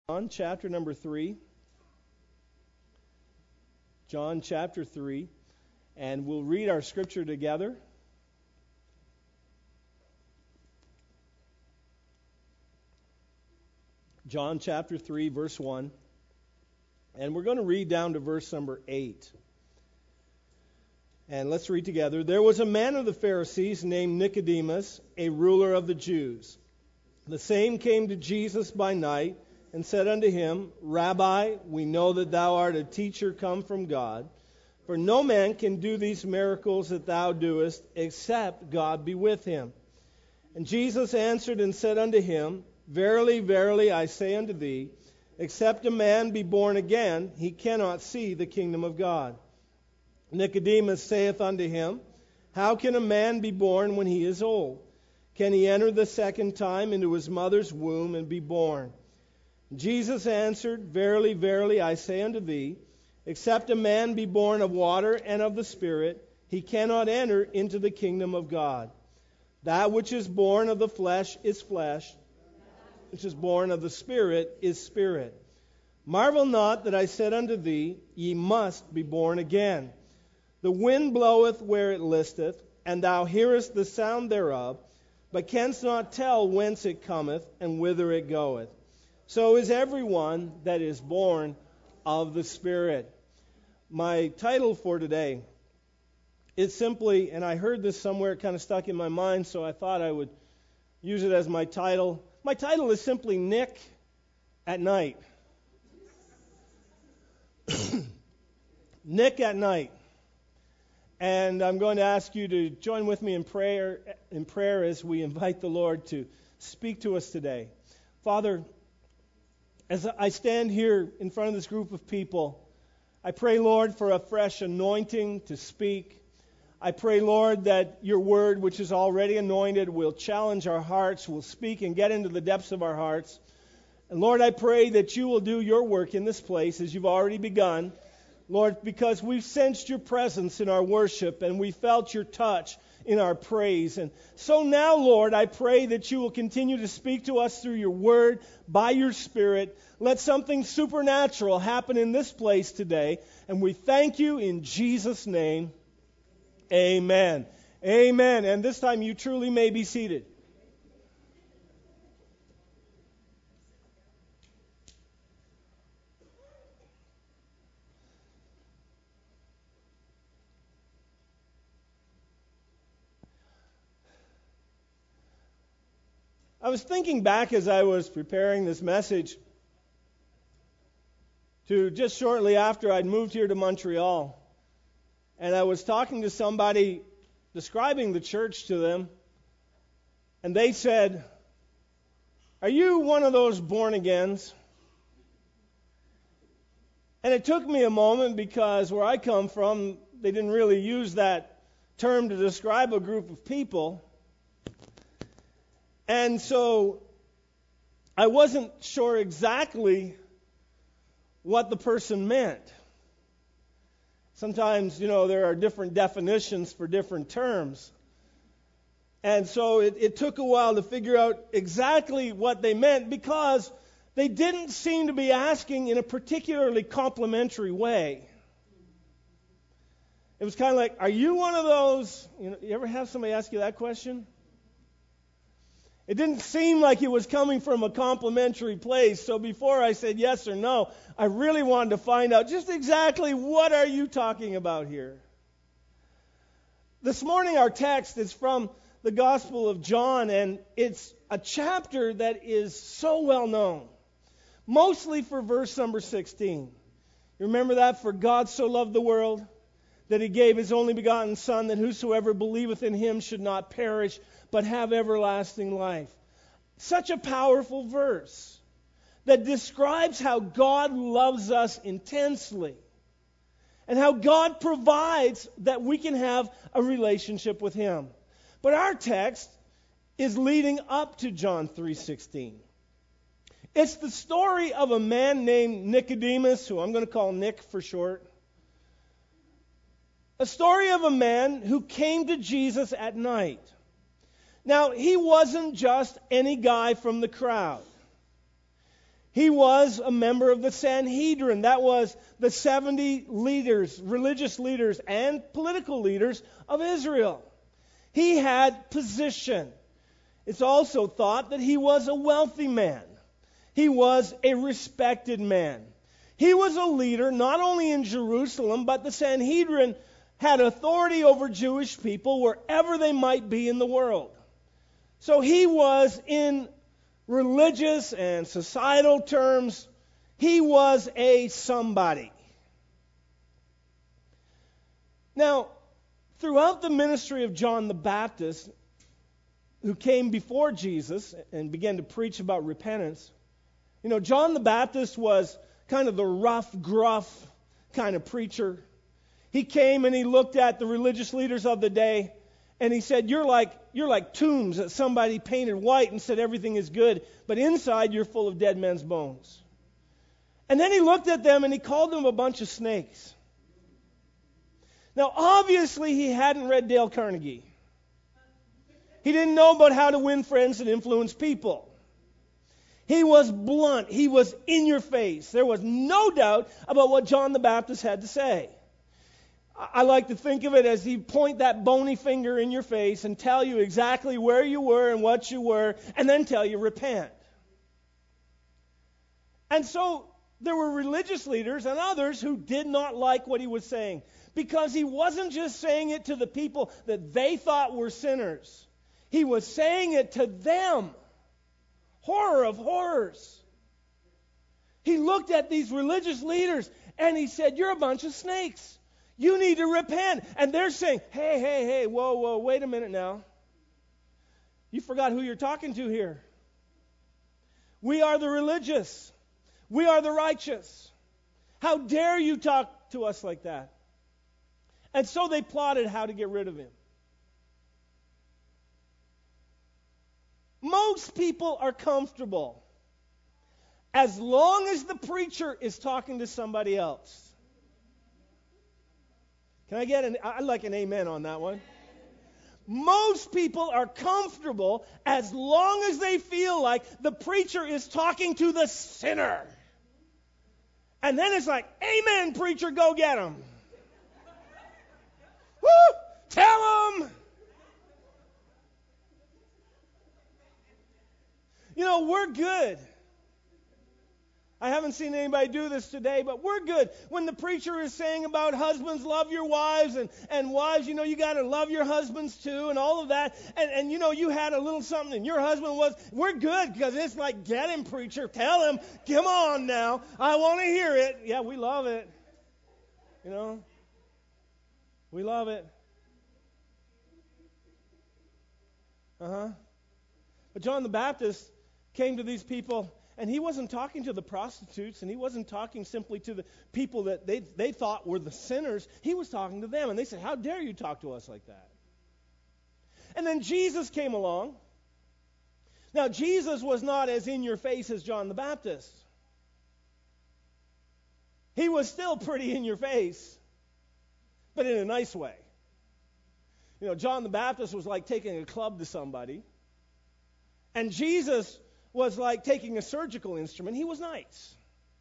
John chapter number 3. John chapter 3. And we'll read our scripture together. John chapter 3, verse 1. And we're going to read down to verse number 8. And let's read together. There was a man of the Pharisees named Nicodemus, a ruler of the Jews. The same came to Jesus by night and said unto him, Rabbi, we know that thou art a teacher come from God, for no man can do these miracles that thou doest, except God be with him. And Jesus answered and said unto him, Verily, verily, I say unto thee, except a man be born again, he cannot see the kingdom of God. Nicodemus saith unto him, How can a man be born when he is old? Can he enter the second time into his mother's womb and be born? Jesus answered, Verily, verily, I say unto thee, except a man be born of water and of the Spirit, he cannot enter into the kingdom of God. That which is born of the flesh is flesh, which is born of the Spirit is spirit. Marvel not that I said unto thee, Ye must be born again. The wind bloweth where it listeth, and thou hearest the sound thereof, but canst not tell whence it cometh and whither it goeth. So is everyone that is born of the Spirit. My title for today is simply, and I heard this somewhere, it kind of stuck in my mind, so I thought I would use it as my title. My title is simply Nick at Night. Nick at Night. And I'm going to ask you to join with me in prayer as we invite the Lord to speak to us today. Father, as I stand here in front of this group of people, I pray, Lord, for a fresh anointing to speak. I pray, Lord, that your word, which is already anointed, will challenge our hearts, will speak and get into the depths of our hearts. And Lord, I pray that you will do your work in this place as you've already begun. Lord, because we've sensed your presence in our worship and we felt your touch in our praise. And so now, Lord, I pray that you will continue to speak to us through your word, by your Spirit. Let something supernatural happen in this place today. And we thank you in Jesus' name. Amen. Amen. And this time you truly may be seated. I was thinking back as I was preparing this message to just shortly after I'd moved here to Montreal. And I was talking to somebody, describing the church to them. And they said, Are you one of those born-agains? And it took me a moment because where I come from, they didn't really use that term to describe a group of people. And so I wasn't sure exactly what the person meant. Sometimes, there are different definitions for different terms. And so it took a while to figure out exactly what they meant because they didn't seem to be asking in a particularly complimentary way. It was kind of like, are you one of those? You ever have somebody ask you that question? It didn't seem like it was coming from a complimentary place. So before I said yes or no, I really wanted to find out just exactly what are you talking about here. This morning our text is from the Gospel of John, and it's a chapter that is so well known, mostly for verse number 16. You remember that? For God so loved the world that he gave his only begotten Son, that whosoever believeth in him should not perish, but have everlasting life. Such a powerful verse that describes how God loves us intensely and how God provides that we can have a relationship with him. But our text is leading up to John 3:16. It's the story of a man named Nicodemus, who I'm going to call Nick for short. A story of a man who came to Jesus at night. Now, he wasn't just any guy from the crowd. He was a member of the Sanhedrin. That was the 70 leaders, religious leaders and political leaders of Israel. He had position. It's also thought that he was a wealthy man. He was a respected man. He was a leader not only in Jerusalem, but the Sanhedrin had authority over Jewish people wherever they might be in the world. So he was, in religious and societal terms, he was a somebody. Now, throughout the ministry of John the Baptist, who came before Jesus and began to preach about repentance, John the Baptist was kind of the rough, gruff kind of preacher. He came and he looked at the religious leaders of the day, and he said, you're like tombs that somebody painted white and said everything is good, but inside you're full of dead men's bones. And then he looked at them and he called them a bunch of snakes. Now, obviously, he hadn't read Dale Carnegie. He didn't know about how to win friends and influence people. He was blunt. He was in your face. There was no doubt about what John the Baptist had to say. I like to think of it as he'd point that bony finger in your face and tell you exactly where you were and what you were, and then tell you, repent. And so there were religious leaders and others who did not like what he was saying, because he wasn't just saying it to the people that they thought were sinners. He was saying it to them. Horror of horrors. He looked at these religious leaders and he said, you're a bunch of snakes. You need to repent. And they're saying, hey, whoa, wait a minute now. You forgot who you're talking to here. We are the religious. We are the righteous. How dare you talk to us like that? And so they plotted how to get rid of him. Most people are comfortable as long as the preacher is talking to somebody else. Can I get I'd like an amen on that one. Most people are comfortable as long as they feel like the preacher is talking to the sinner. And then it's like, amen, preacher, go get him. Woo! Tell him! We're good. I haven't seen anybody do this today, but we're good. When the preacher is saying about husbands, love your wives, and wives, you got to love your husbands too, and all of that, and you had a little something, and your husband was, we're good, because it's like, get him, preacher, tell him, come on now, I want to hear it. Yeah, we love it. We love it. But John the Baptist came to these people, and he wasn't talking to the prostitutes, and he wasn't talking simply to the people that they thought were the sinners. He was talking to them, and they said, how dare you talk to us like that? And then Jesus came along. Now, Jesus was not as in your face as John the Baptist. He was still pretty in your face, but in a nice way. John the Baptist was like taking a club to somebody, and Jesus was like taking a surgical instrument. He was nice.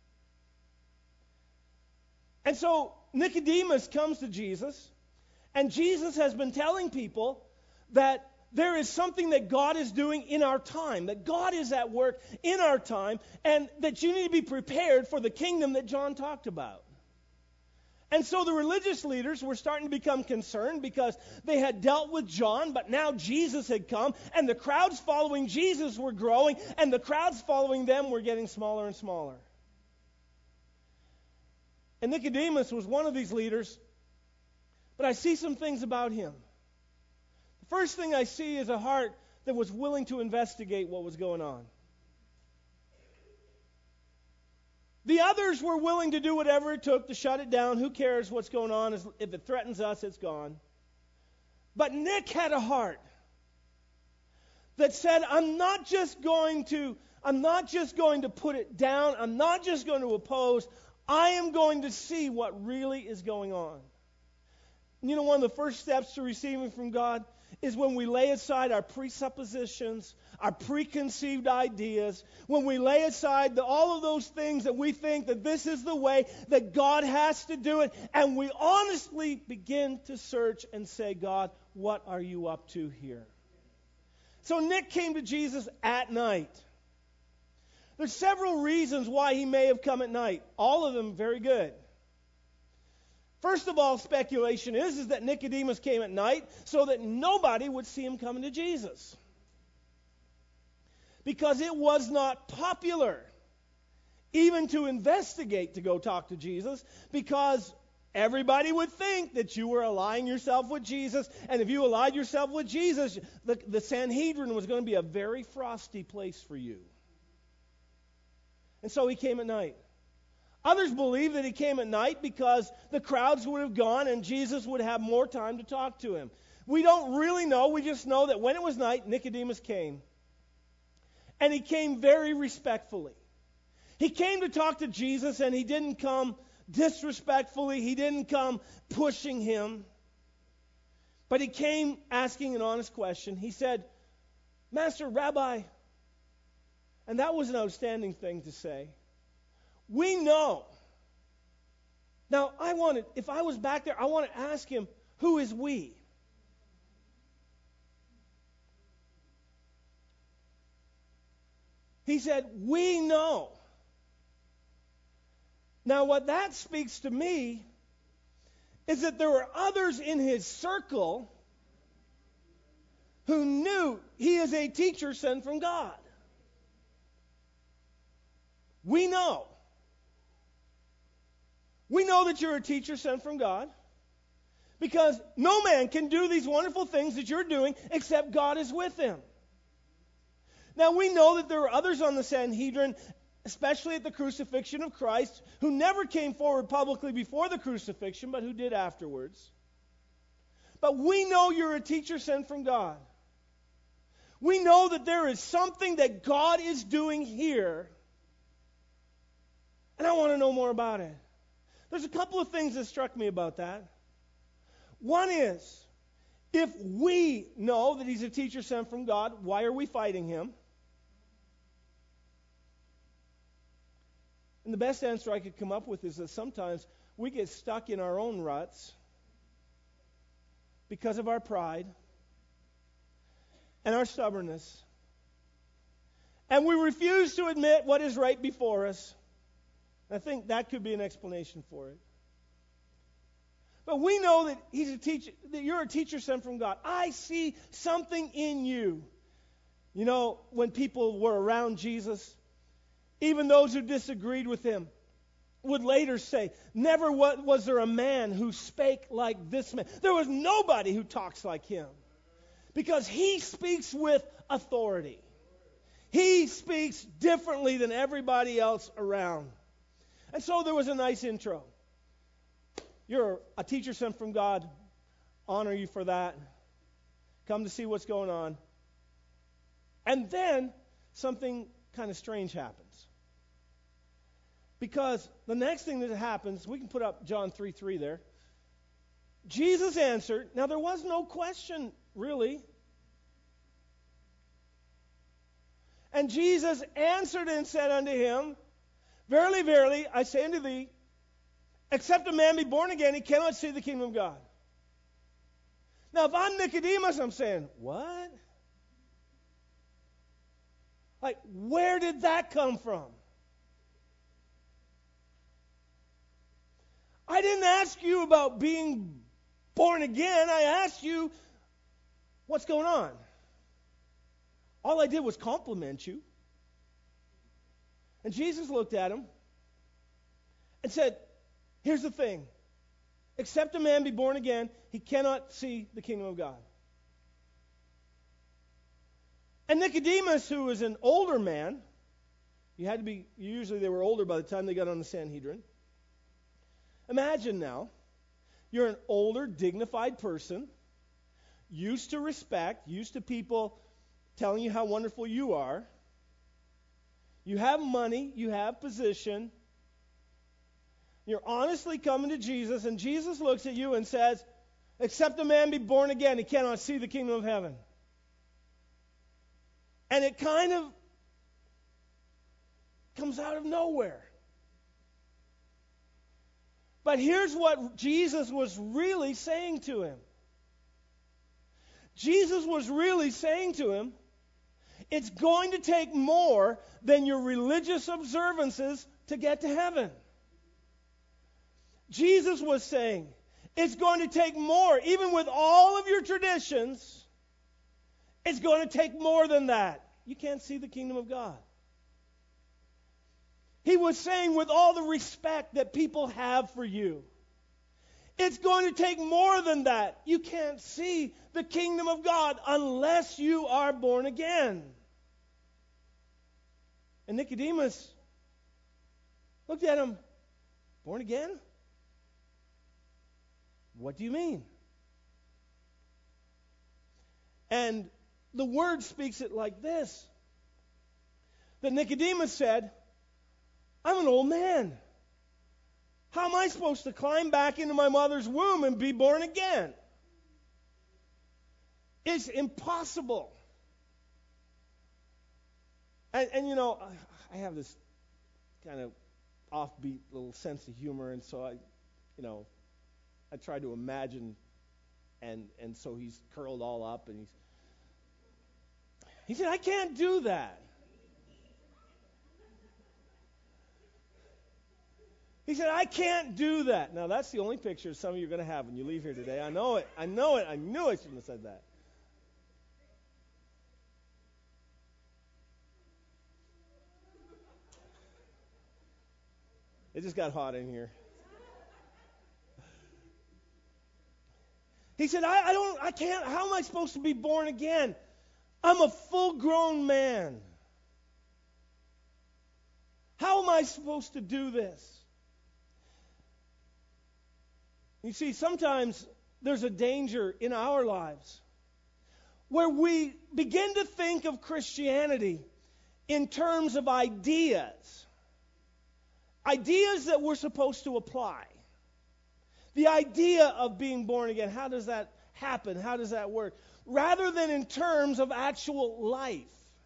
And so Nicodemus comes to Jesus, and Jesus has been telling people that there is something that God is doing in our time, that God is at work in our time, and that you need to be prepared for the kingdom that John talked about. And so the religious leaders were starting to become concerned because they had dealt with John, but now Jesus had come, and the crowds following Jesus were growing, and the crowds following them were getting smaller and smaller. And Nicodemus was one of these leaders, but I see some things about him. The first thing I see is a heart that was willing to investigate what was going on. The others were willing to do whatever it took to shut it down. Who cares what's going on? If it threatens us, it's gone. But Nick had a heart that said, I'm not just going to put it down. I'm not just going to oppose. I am going to see what really is going on. One of the first steps to receiving from God is when we lay aside our presuppositions, our preconceived ideas, when we lay aside all of those things that we think that this is the way that God has to do it, and we honestly begin to search and say, God, what are you up to here? So Nick came to Jesus at night. There's several reasons why he may have come at night. All of them very good. First of all, speculation is that Nicodemus came at night so that nobody would see him coming to Jesus. Because it was not popular even to investigate to go talk to Jesus, because everybody would think that you were allying yourself with Jesus, and if you allied yourself with Jesus, the Sanhedrin was going to be a very frosty place for you. And so he came at night. Others believe that he came at night because the crowds would have gone and Jesus would have more time to talk to him. We don't really know. We just know that when it was night, Nicodemus came. And he came very respectfully. He came to talk to Jesus, and he didn't come disrespectfully. He didn't come pushing him. But he came asking an honest question. He said, Master, Rabbi, and that was an outstanding thing to say. We know. Now, if I was back there, I want to ask him, who is we? He said, we know. Now, what that speaks to me is that there were others in his circle who knew he is a teacher sent from God. We know. We know that you're a teacher sent from God, because no man can do these wonderful things that you're doing except God is with him. Now, we know that there were others on the Sanhedrin, especially at the crucifixion of Christ, who never came forward publicly before the crucifixion, but who did afterwards. But we know you're a teacher sent from God. We know that there is something that God is doing here, and I want to know more about it. There's a couple of things that struck me about that. One is, if we know that he's a teacher sent from God, why are we fighting him? And the best answer I could come up with is that sometimes we get stuck in our own ruts because of our pride and our stubbornness. And we refuse to admit what is right before us. I think that could be an explanation for it. But we know that he's a teacher, that you're a teacher sent from God. I see something in you. You know, when people were around Jesus, even those who disagreed with him would later say, never was there a man who spake like this man. There was nobody who talks like him. Because he speaks with authority. He speaks differently than everybody else around. And so there was a nice intro. You're a teacher sent from God. Honor you for that. Come to see what's going on. And then something kind of strange happens. Because the next thing that happens, we can put up John 3:3 there. Jesus answered. Now there was no question, really. And Jesus answered and said unto him, Verily, verily, I say unto thee, except a man be born again, he cannot see the kingdom of God. Now, if I'm Nicodemus, I'm saying, what? Like, where did that come from? I didn't ask you about being born again. I asked you, what's going on? All I did was compliment you. And Jesus looked at him and said, here's the thing. Except a man be born again, he cannot see the kingdom of God. And Nicodemus, who was an older man, usually they were older by the time they got on the Sanhedrin. Imagine now, you're an older, dignified person, used to respect, used to people telling you how wonderful you are. You have money, you have position. You're honestly coming to Jesus, and Jesus looks at you and says, Except a man be born again, he cannot see the kingdom of heaven. And it kind of comes out of nowhere. But here's what Jesus was really saying to him. Jesus was really saying to him, it's going to take more than your religious observances to get to heaven. Jesus was saying, it's going to take more, even with all of your traditions, it's going to take more than that. You can't see the kingdom of God. He was saying, with all the respect that people have for you, it's going to take more than that. You can't see the kingdom of God unless you are born again. And Nicodemus looked at him, born again? What do you mean? And the Word speaks it like this. That Nicodemus said, I'm an old man. How am I supposed to climb back into my mother's womb and be born again? It's impossible. And you know, I have this kind of offbeat little sense of humor, and so I try to imagine, and so he's curled all up, and he said, I can't do that. He said, I can't do that. Now, that's the only picture some of you are going to have when you leave here today. I know it. I knew I shouldn't have said that. It just got hot in here. He said, I can't, how am I supposed to be born again? I'm a full-grown man. How am I supposed to do this? You see, sometimes there's a danger in our lives where we begin to think of Christianity in terms of ideas. Ideas that we're supposed to apply. The idea of being born again, how does that happen? How does that work? Rather than in terms of actual life.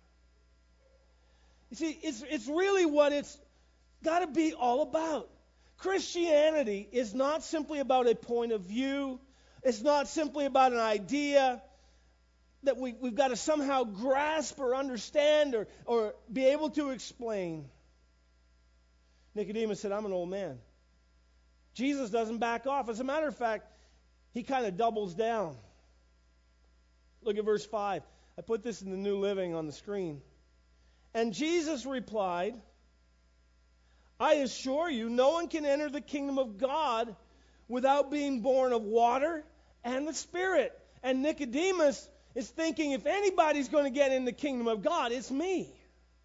You see, it's really what it's got to be all about. Christianity is not simply about a point of view. It's not simply about an idea that we've got to somehow grasp or understand or be able to explain. Nicodemus said, I'm an old man. Jesus doesn't back off. As a matter of fact, he kind of doubles down. Look at verse 5. I put this in the New Living on the screen. And Jesus replied, I assure you, no one can enter the kingdom of God without being born of water and the Spirit. And Nicodemus is thinking, if anybody's going to get in the kingdom of God, it's me.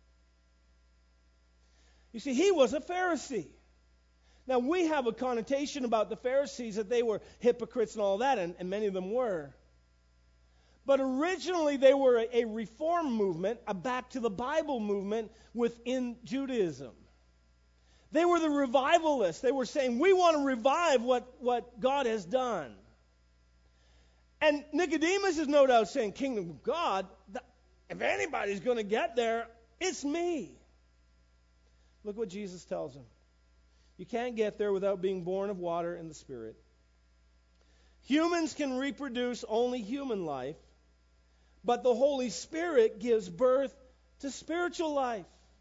You see, he was a Pharisee. Now, we have a connotation about the Pharisees that they were hypocrites and all that, and many of them were. But originally, they were a reform movement, a back to the Bible movement within Judaism. They were the revivalists. They were saying, we want to revive what God has done. And Nicodemus is no doubt saying, kingdom of God, if anybody's going to get there, it's me. Look what Jesus tells him. You can't get there without being born of water and the Spirit. Humans can reproduce only human life, but the Holy Spirit gives birth to spiritual life.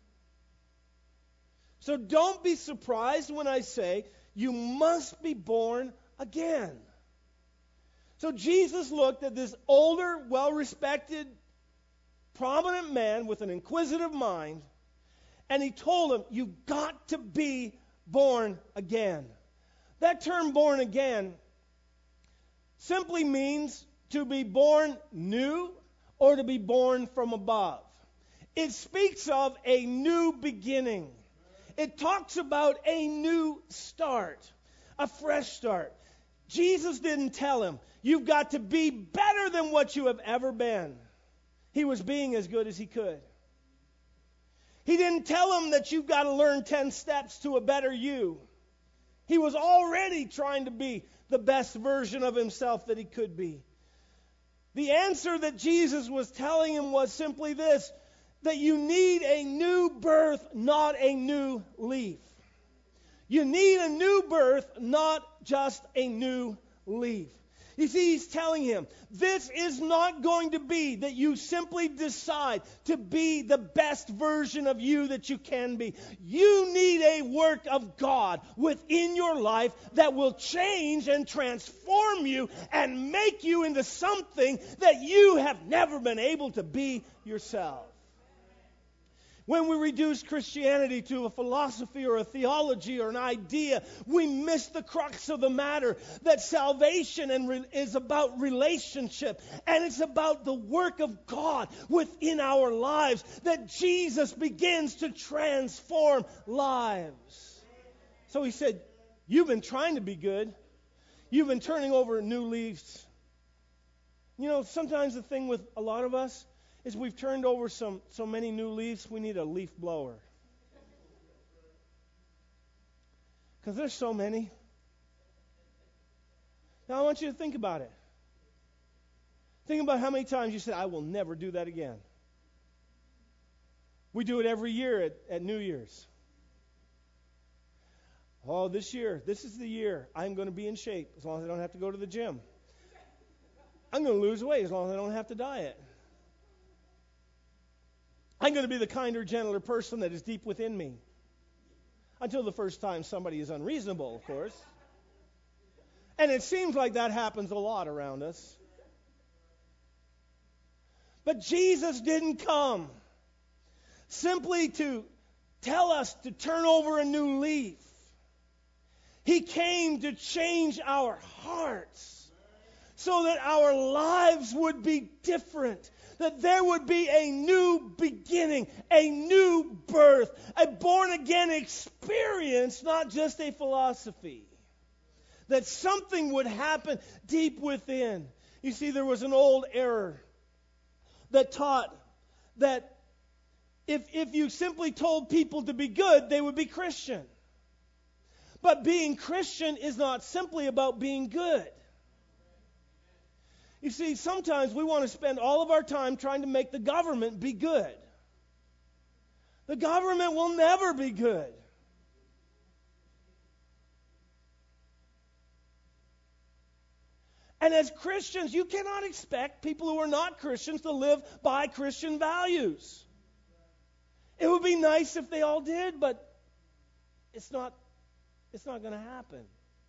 So don't be surprised when I say you must be born again. So Jesus looked at this older, well-respected, prominent man with an inquisitive mind, and he told him, you've got to be born again. That term born again simply means to be born new or to be born from above. It speaks of a new beginning. It talks about a new start, a fresh start. Jesus didn't tell him, you've got to be better than what you have ever been. He was being as good as he could. He didn't tell him that you've got to learn 10 steps to a better you. He was already trying to be the best version of himself that he could be. The answer that Jesus was telling him was simply this, that you need a new birth, not a new leaf. You need a new birth, not just a new leaf. You see, he's telling him, this is not going to be that you simply decide to be the best version of you that you can be. You need a work of God within your life that will change and transform you and make you into something that you have never been able to be yourself. When we reduce Christianity to a philosophy or a theology or an idea, we miss the crux of the matter, that salvation is about relationship, and it's about the work of God within our lives, that Jesus begins to transform lives. So he said, you've been trying to be good. You've been turning over new leaves. You know, sometimes the thing with a lot of us is we've turned over so many new leaves, we need a leaf blower. Because there's so many. Now I want you to think about it. Think about how many times you said, I will never do that again. We do it every year at New Year's. Oh, this year, this is the year I'm going to be in shape as long as I don't have to go to the gym. I'm going to lose weight as long as I don't have to diet. I'm going to be the kinder, gentler person that is deep within me. Until the first time somebody is unreasonable, of course. And it seems like that happens a lot around us. But Jesus didn't come simply to tell us to turn over a new leaf. He came to change our hearts so that our lives would be different. That there would be a new beginning, a new birth, a born-again experience, not just a philosophy. That something would happen deep within. You see, there was an old error that taught that if you simply told people to be good, they would be Christian. But being Christian is not simply about being good. You see, sometimes we want to spend all of our time trying to make the government be good. The government will never be good. And as Christians, you cannot expect people who are not Christians to live by Christian values. It would be nice if they all did, but it's not going to happen.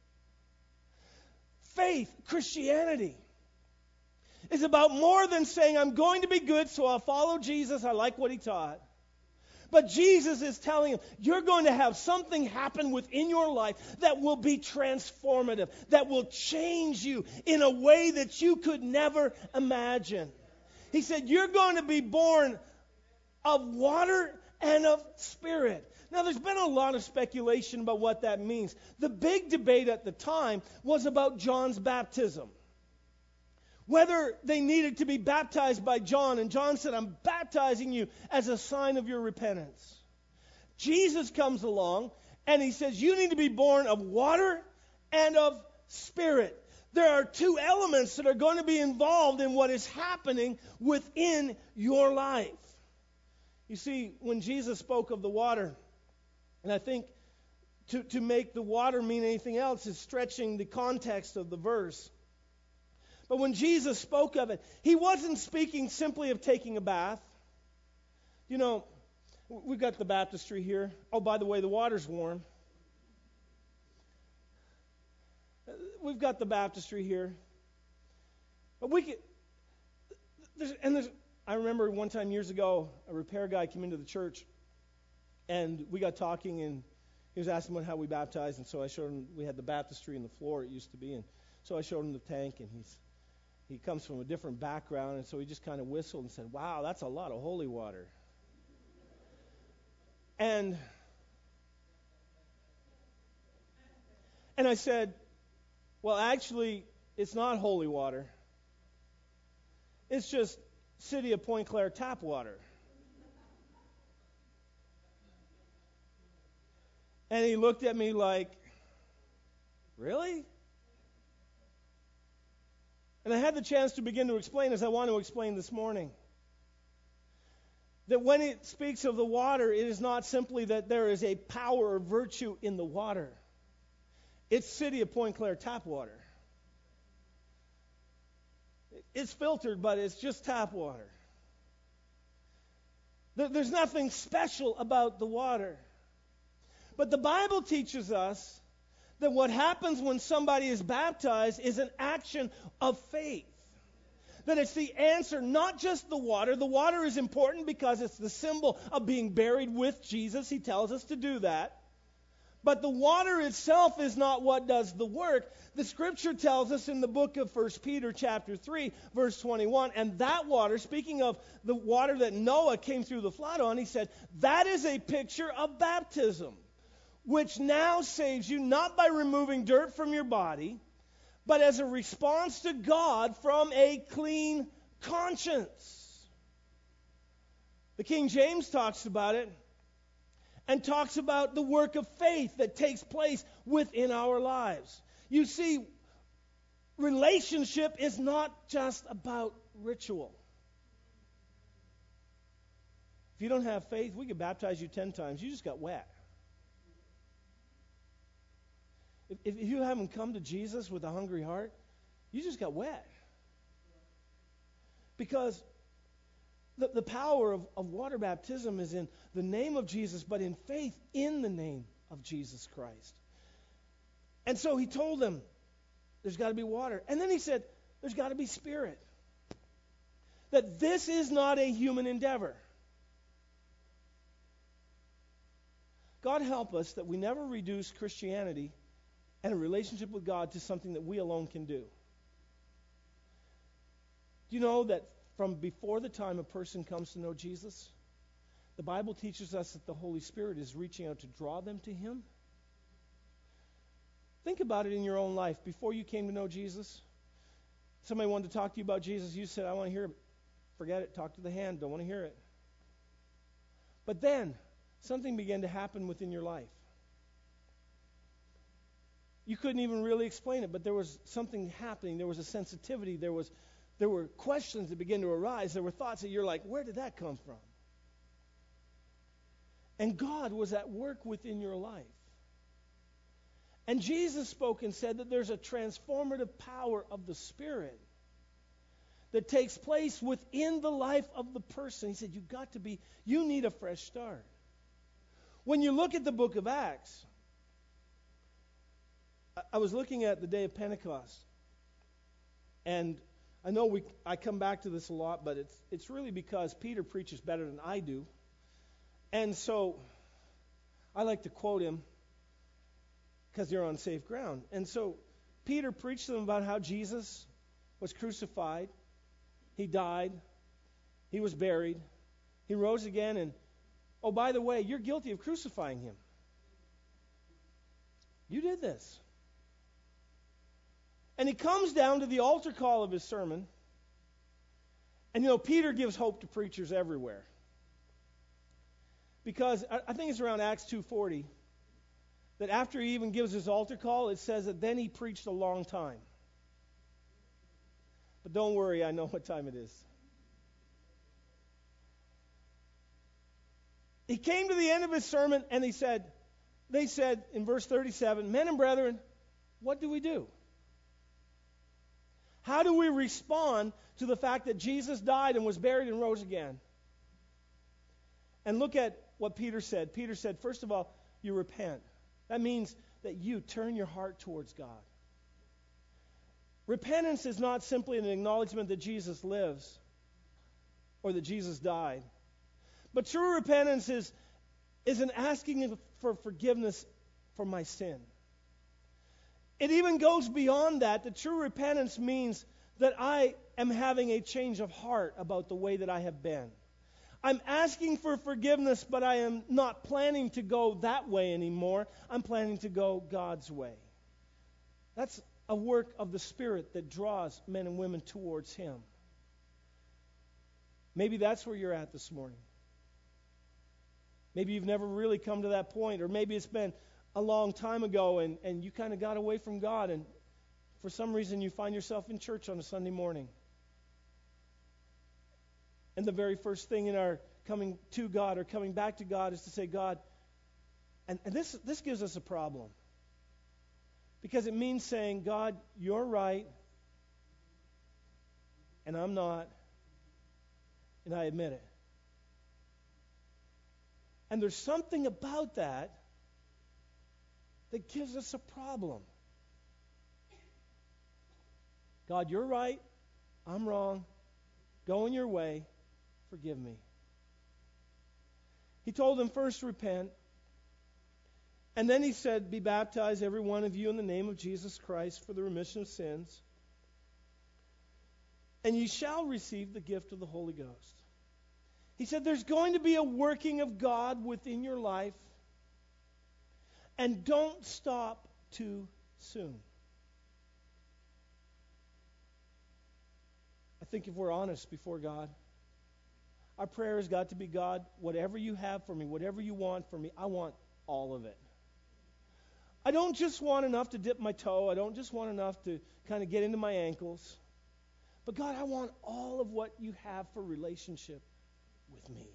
Faith, Christianity, is about more than saying, I'm going to be good, so I'll follow Jesus. I like what he taught. But Jesus is telling him, you're going to have something happen within your life that will be transformative, that will change you in a way that you could never imagine. He said, you're going to be born of water and of spirit. Now, there's been a lot of speculation about what that means. The big debate at the time was about John's baptism. Whether they needed to be baptized by John. And John said, I'm baptizing you as a sign of your repentance. Jesus comes along and he says, you need to be born of water and of spirit. There are two elements that are going to be involved in what is happening within your life. You see, when Jesus spoke of the water, and I think to make the water mean anything else is stretching the context of the verse. But when Jesus spoke of it, he wasn't speaking simply of taking a bath. You know, we've got the baptistry here. Oh, by the way, the water's warm. We've got the baptistry here. But we could, I remember one time years ago, a repair guy came into the church, and we got talking, and he was asking how we baptized, and so I showed him, we had the baptistry in the floor, it used to be, and so I showed him the tank, and he comes from a different background, and so he just kind of whistled and said, wow, that's a lot of holy water. And I said, well, actually, it's not holy water. It's just City of Point Claire tap water. And he looked at me like, Really? And I had the chance to begin to explain, as I want to explain this morning, that when it speaks of the water, it is not simply that there is a power or virtue in the water. It's City of Point Claire tap water. It's filtered, but it's just tap water. There's nothing special about the water. But the Bible teaches us that what happens when somebody is baptized is an action of faith. That it's the answer, not just the water. The water is important because it's the symbol of being buried with Jesus. He tells us to do that. But the water itself is not what does the work. The Scripture tells us in the book of 1 Peter chapter 3, verse 21, and that water, speaking of the water that Noah came through the flood on, he said, that is a picture of baptism, which now saves you not by removing dirt from your body, but as a response to God from a clean conscience. The King James talks about it and talks about the work of faith that takes place within our lives. You see, relationship is not just about ritual. If you don't have faith, we could baptize you 10 times. You just got wet. If you haven't come to Jesus with a hungry heart, you just got wet. Because the power of water baptism is in the name of Jesus, but in faith in the name of Jesus Christ. And so he told them, there's got to be water. And then he said, there's got to be spirit. That this is not a human endeavor. God help us that we never reduce Christianity and a relationship with God to something that we alone can do. Do you know that from before the time a person comes to know Jesus, the Bible teaches us that the Holy Spirit is reaching out to draw them to Him? Think about it in your own life. Before you came to know Jesus, somebody wanted to talk to you about Jesus. You said, I want to hear it. Forget it. Talk to the hand. Don't want to hear it. But then, something began to happen within your life. You couldn't even really explain it, but there was something happening. There was a sensitivity. There were questions that began to arise. There were thoughts that you're like, where did that come from? And God was at work within your life. And Jesus spoke and said that there's a transformative power of the Spirit that takes place within the life of the person. He said, you need a fresh start. When you look at the book of Acts, I was looking at the day of Pentecost, and I know I come back to this a lot, but it's really because Peter preaches better than I do. And so I like to quote him because you're on safe ground. And so Peter preached to them about how Jesus was crucified, He died, He was buried, He rose again, and oh, by the way, you're guilty of crucifying Him. You did this. And he comes down to the altar call of his sermon. And Peter gives hope to preachers everywhere. Because I think it's around Acts 2:40 that after he even gives his altar call, it says that then he preached a long time. But don't worry, I know what time it is. He came to the end of his sermon and they said in verse 37, men and brethren, what do we do? How do we respond to the fact that Jesus died and was buried and rose again? And look at what Peter said. Peter said, first of all, you repent. That means that you turn your heart towards God. Repentance is not simply an acknowledgement that Jesus lives or that Jesus died. But true repentance is an asking for forgiveness for my sin. It even goes beyond that. The true repentance means that I am having a change of heart about the way that I have been. I'm asking for forgiveness, but I am not planning to go that way anymore. I'm planning to go God's way. That's a work of the Spirit that draws men and women towards Him. Maybe that's where you're at this morning. Maybe you've never really come to that point, or maybe it's been a long time ago and you kind of got away from God, and for some reason you find yourself in church on a Sunday morning. And the very first thing in our coming to God or coming back to God is to say, God, and this gives us a problem. Because it means saying, God, you're right, and I'm not, and I admit it. And there's something about that that gives us a problem. God, you're right, I'm wrong, going your way, forgive me. He told them first, repent. And then he said, be baptized, every one of you, in the name of Jesus Christ for the remission of sins. And ye shall receive the gift of the Holy Ghost. He said there's going to be a working of God within your life. And don't stop too soon. I think if we're honest before God, our prayer has got to be, God, whatever you have for me, whatever you want for me, I want all of it. I don't just want enough to dip my toe. I don't just want enough to kind of get into my ankles. But God, I want all of what you have for relationship with me.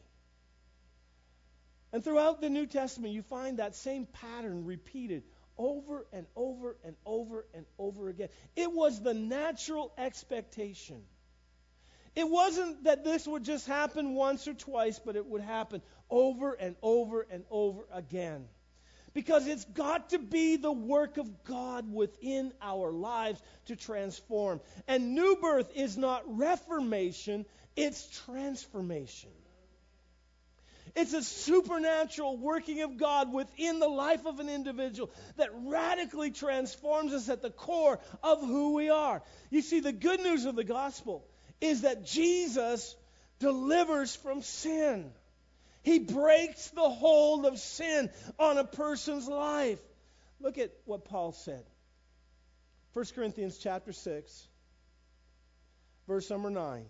And throughout the New Testament, you find that same pattern repeated over and over and over and over again. It was the natural expectation. It wasn't that this would just happen once or twice, but it would happen over and over and over again. Because it's got to be the work of God within our lives to transform. And new birth is not reformation, it's transformation. It's a supernatural working of God within the life of an individual that radically transforms us at the core of who we are. You see, the good news of the gospel is that Jesus delivers from sin. He breaks the hold of sin on a person's life. Look at what Paul said. 1 Corinthians chapter 6, verse number 9.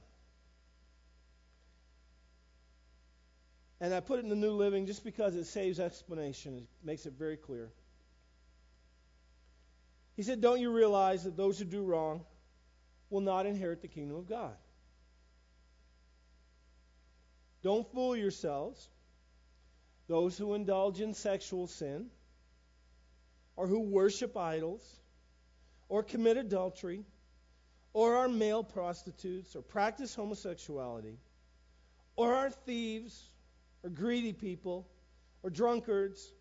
And I put it in the New Living just because it saves explanation. It makes it very clear. He said, don't you realize that those who do wrong will not inherit the kingdom of God? Don't fool yourselves. Those who indulge in sexual sin, or who worship idols, or commit adultery, or are male prostitutes, or practice homosexuality, or are thieves, or greedy people, or drunkards,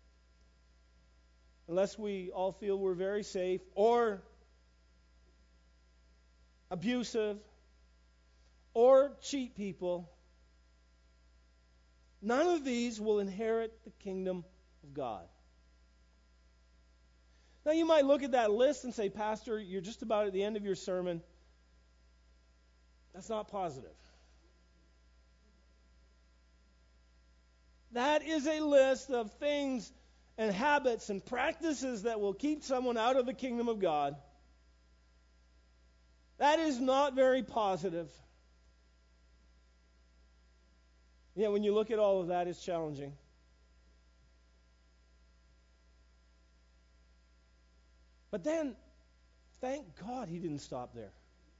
unless we all feel we're very safe, or abusive, or cheat people, none of these will inherit the kingdom of God. Now you might look at that list and say, Pastor, you're just about at the end of your sermon. That's not positive. That is a list of things and habits and practices that will keep someone out of the kingdom of God. That is not very positive. Yet when you look at all of that, it's challenging. But then, thank God he didn't stop there.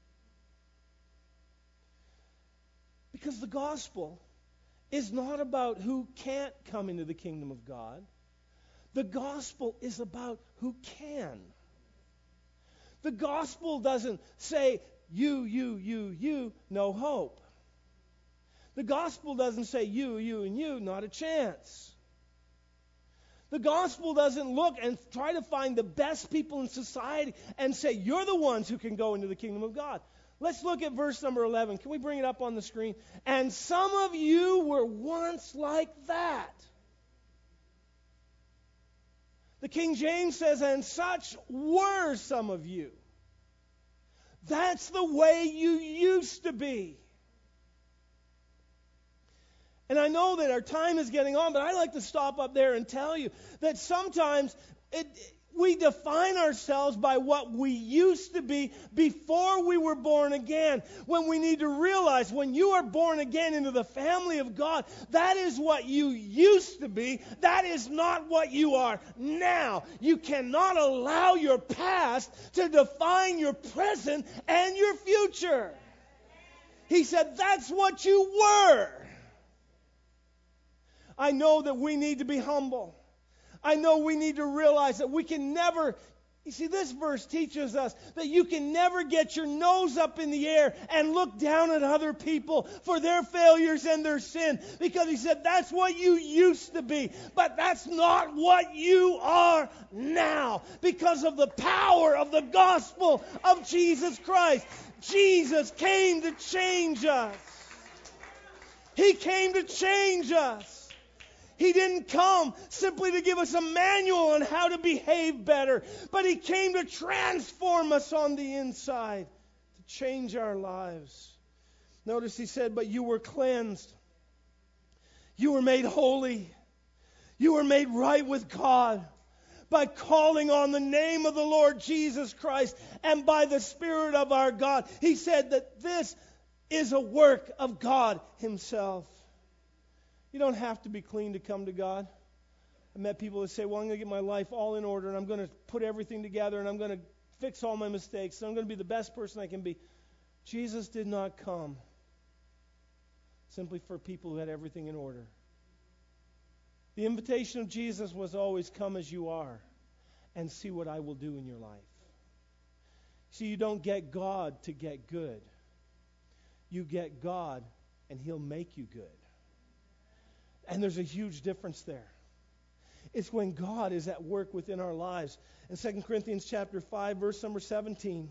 Because the gospel is not about who can't come into the kingdom of God. The gospel is about who can. The gospel doesn't say, you, no hope. The gospel doesn't say you, and you, not a chance. The gospel doesn't look and try to find the best people in society and say, you're the ones who can go into the kingdom of God. Let's look at verse number 11. Can we bring it up on the screen? And some of you were once like that. The King James says, and such were some of you. That's the way you used to be. And I know that our time is getting on, but I like to stop up there and tell you that sometimes We define ourselves by what we used to be before we were born again. When we need to realize when you are born again into the family of God, that is what you used to be. That is not what you are now. You cannot allow your past to define your present and your future. He said, that's what you were. I know that we need to be humble. I know we need to realize that we can never, you see, this verse teaches us that you can never get your nose up in the air and look down at other people for their failures and their sin. Because he said, that's what you used to be. But that's not what you are now. Because of the power of the gospel of Jesus Christ. Jesus came to change us. He came to change us. He didn't come simply to give us a manual on how to behave better, but He came to transform us on the inside, to change our lives. Notice He said, but you were cleansed. You were made holy. You were made right with God by calling on the name of the Lord Jesus Christ and by the Spirit of our God. He said that this is a work of God Himself. You don't have to be clean to come to God. I met people that say, well, I'm going to get my life all in order, and I'm going to put everything together, and I'm going to fix all my mistakes, and I'm going to be the best person I can be. Jesus did not come simply for people who had everything in order. The invitation of Jesus was always, come as you are and see what I will do in your life. See, you don't get God to get good. You get God, and He'll make you good. And there's a huge difference there. It's when God is at work within our lives. In 2 Corinthians chapter 5, verse number 17,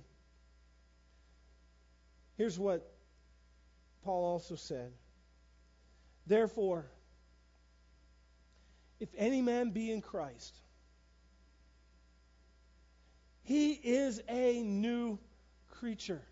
here's what Paul also said. Therefore, if any man be in Christ, he is a new creature.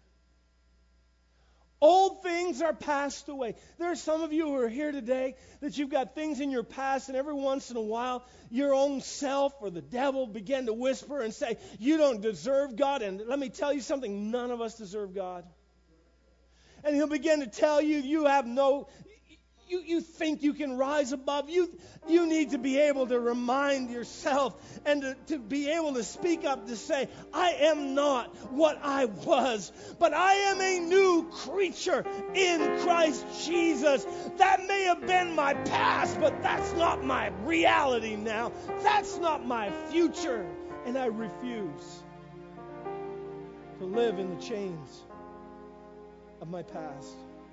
Old things are passed away. There are some of you who are here today that you've got things in your past, and every once in a while your own self or the devil begin to whisper and say, you don't deserve God. And let me tell you something, none of us deserve God. And he'll begin to tell you, you think you can rise above. You need to be able to remind yourself and to be able to speak up to say, I am not what I was, but I am a new creature in Christ Jesus. That may have been my past, but that's not my reality now. That's not my future. And I refuse to live in the chains of my past.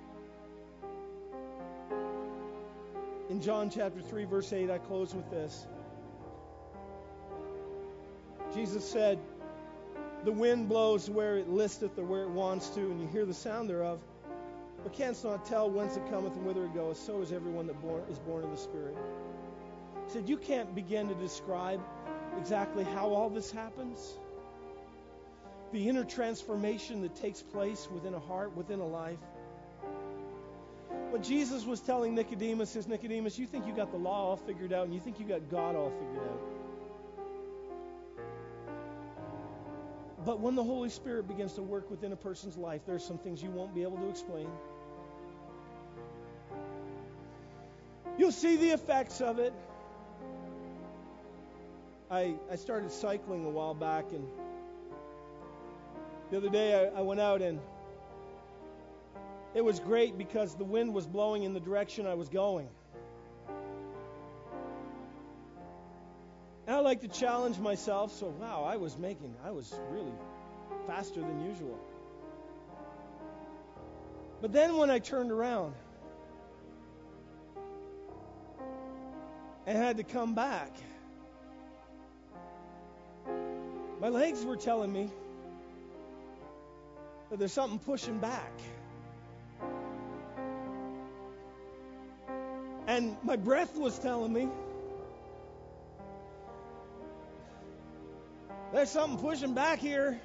In John chapter 3, verse 8, I close with this. Jesus said, the wind blows where it listeth or where it wants to, and you hear the sound thereof, but canst not tell whence it cometh and whither it goeth. So is everyone that is born of the Spirit. He said, you can't begin to describe exactly how all this happens. The inner transformation that takes place within a heart, within a life. What Jesus was telling Nicodemus is, Nicodemus, you think you got the law all figured out, and you think you got God all figured out. But when the Holy Spirit begins to work within a person's life, there's some things you won't be able to explain. You'll see the effects of it. I started cycling a while back, and the other day I went out, and it was great because the wind was blowing in the direction I was going. And I like to challenge myself, so wow, I was really faster than usual. But then when I turned around and had to come back, my legs were telling me that there's something pushing back. And my breath was telling me there's something pushing back here.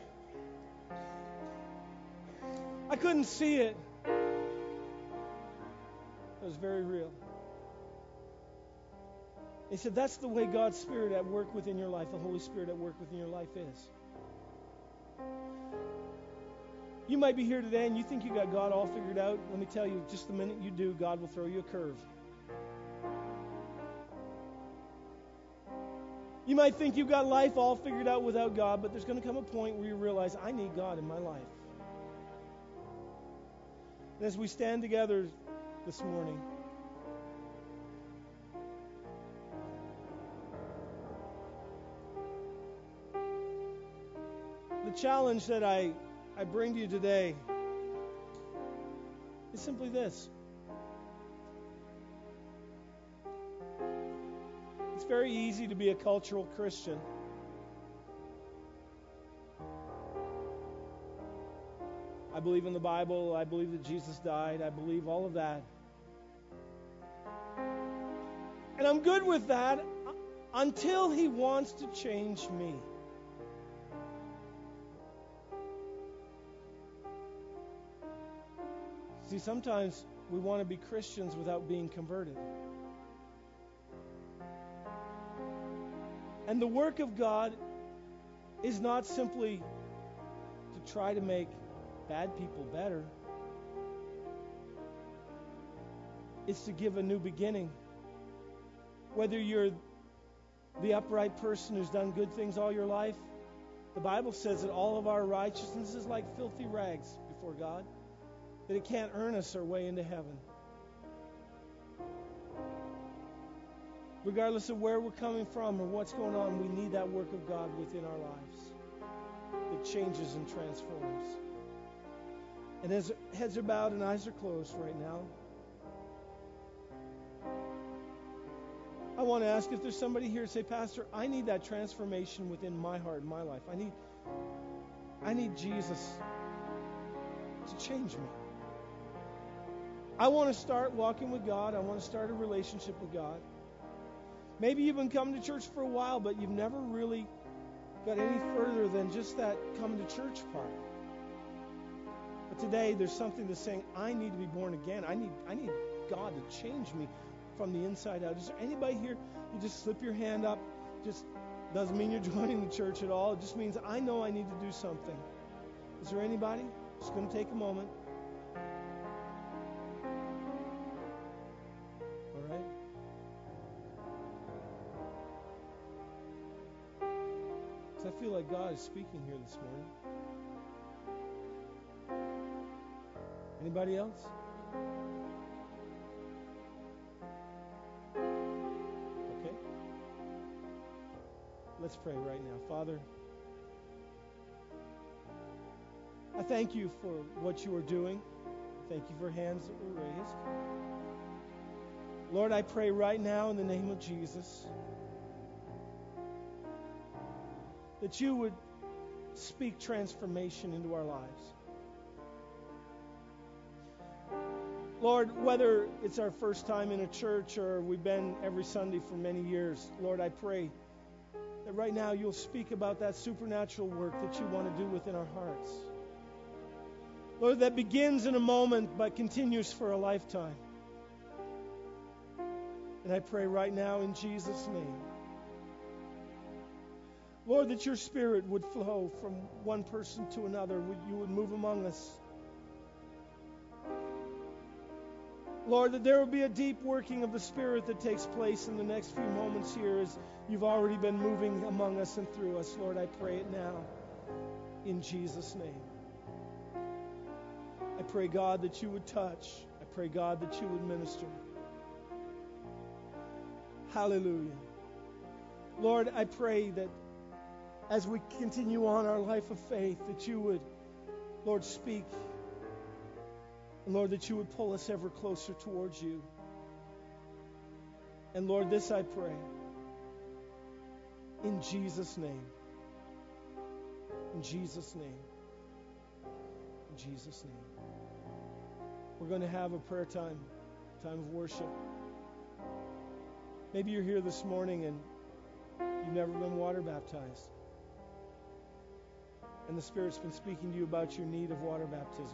I couldn't see it. It was very real. He said that's the way God's Spirit at work within your life, the Holy Spirit at work within your life is. You might be here today and you think you got God all figured out. Let me tell you, just the minute you do, God will throw you a curve. You might think you've got life all figured out without God, but there's going to come a point where you realize, I need God in my life. And as we stand together this morning, the challenge that I bring to you today is simply this. It's very easy to be a cultural Christian. I believe in the Bible. I believe that Jesus died. I believe all of that. And I'm good with that until He wants to change me. See, sometimes we want to be Christians without being converted. And the work of God is not simply to try to make bad people better. It's to give a new beginning. Whether you're the upright person who's done good things all your life, the Bible says that all of our righteousness is like filthy rags before God, that it can't earn us our way into heaven. Regardless of where we're coming from or what's going on, we need that work of God within our lives that changes and transforms. And as heads are bowed and eyes are closed right now, I want to ask if there's somebody here to say, Pastor, I need that transformation within my heart and my life. I need Jesus to change me. I want to start walking with God. I want to start a relationship with God. Maybe you've been coming to church for a while, but you've never really got any further than just that coming to church part. But today, there's something that's saying, I need to be born again. I need God to change me from the inside out. Is there anybody here? You just slip your hand up. Just doesn't mean you're joining the church at all. It just means I know I need to do something. Is there anybody? Just going to take a moment. All right. Because I feel like God is speaking here this morning. Anybody else? Okay. Let's pray right now. Father, I thank you for what you are doing. Thank you for hands that were raised. Lord, I pray right now in the name of Jesus that you would speak transformation into our lives. Lord, whether it's our first time in a church or we've been every Sunday for many years, Lord, I pray that right now you'll speak about that supernatural work that you want to do within our hearts. Lord, that begins in a moment but continues for a lifetime. And I pray right now in Jesus' name, Lord, that your Spirit would flow from one person to another. You would move among us. Lord, that there will be a deep working of the Spirit that takes place in the next few moments here as you've already been moving among us and through us. Lord, I pray it now in Jesus' name. I pray, God, that you would touch. I pray, God, that you would minister. Hallelujah. Lord, I pray that as we continue on our life of faith, that you would, Lord, speak. And Lord, that you would pull us ever closer towards you. And Lord, this I pray in Jesus' name. In Jesus' name. In Jesus' name. We're going to have a prayer time of worship. Maybe you're here this morning and you've never been water baptized. And the Spirit's been speaking to you about your need of water baptism.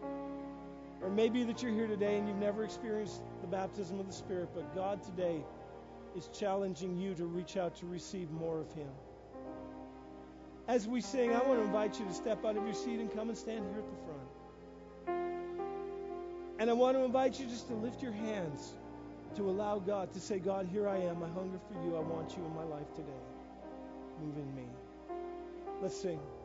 Or maybe that you're here today and you've never experienced the baptism of the Spirit, but God today is challenging you to reach out to receive more of Him. As we sing, I want to invite you to step out of your seat and come and stand here at the front. And I want to invite you just to lift your hands to allow God to say, God, here I am. I hunger for you. I want you in my life today. Move in me. Let's sing.